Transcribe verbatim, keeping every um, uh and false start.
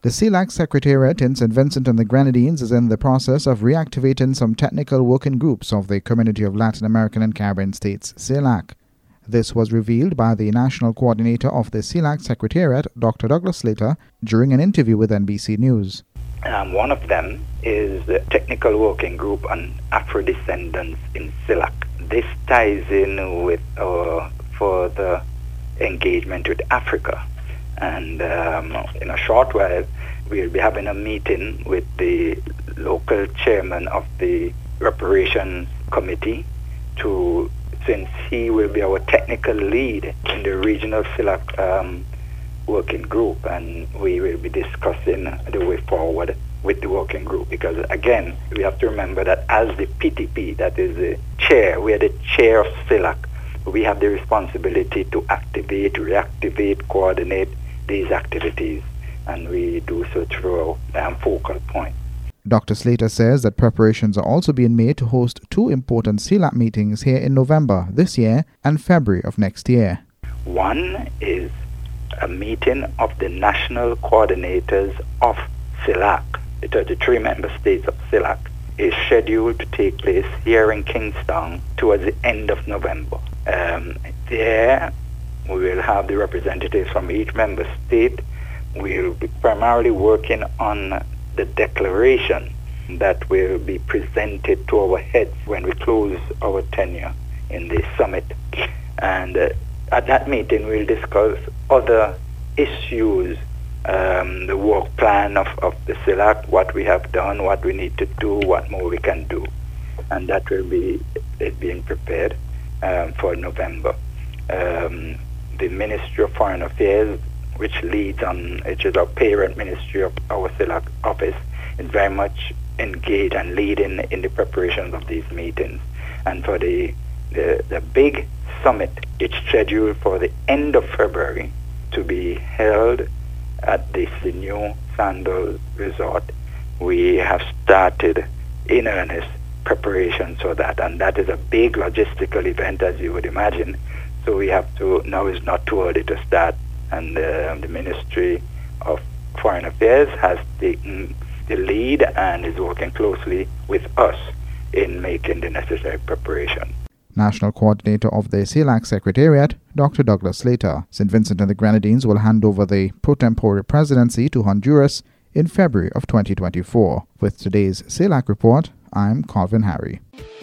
The CELAC Secretariat in Saint Vincent and the Grenadines is in the process of reactivating some technical working groups of the Community of Latin American and Caribbean States, CELAC. This was revealed by the National Coordinator of the CELAC Secretariat, Doctor Douglas Slater, during an interview with N B C News. Um, one of them is the Technical Working Group on Afro-Descendants in CELAC. This ties in with our further engagement with Africa. And um, in a short while, we'll be having a meeting with the local chairman of the Reparations Committee, to, since he will be our technical lead in the regional CELAC um, working group, and we will be discussing the way forward with the working group, because again, we have to remember that as the P T P, that is the chair, we are the chair of CELAC, we have the responsibility to activate, reactivate, coordinate these activities, and we do so through our um, focal point. Doctor Slater says that preparations are also being made to host two important CELAC meetings here in November this year and February of next year. One is a meeting of the national coordinators of CELAC. The thirty-three member states of CELAC is scheduled to take place here in Kingston towards the end of November. Um, there we will have the representatives from each member state. We'll be primarily working on the declaration that will be presented to our heads when we close our tenure in the summit. And uh, at that meeting, we'll discuss other issues, um, the work plan of, of the CELAC, what we have done, what we need to do, what more we can do. And that will be it being prepared um, for November. Um, the Ministry of Foreign Affairs, which leads on, which is our parent ministry of our CELAC office, is very much engaged and leading in the preparations of these meetings. And for the, the, the big summit, it's scheduled for the end of February to be held at the Signou Sandals Resort. We have started in earnest preparations for that, and that is a big logistical event, as you would imagine. So we have to, now is not too early to start, and uh, the Ministry of Foreign Affairs has taken the lead and is working closely with us in making the necessary preparation. National Coordinator of the CELAC Secretariat, Doctor Douglas Slater. Saint Vincent and the Grenadines will hand over the pro tempore presidency to Honduras in February of twenty twenty-four. With today's CELAC report, I'm Calvin Harry.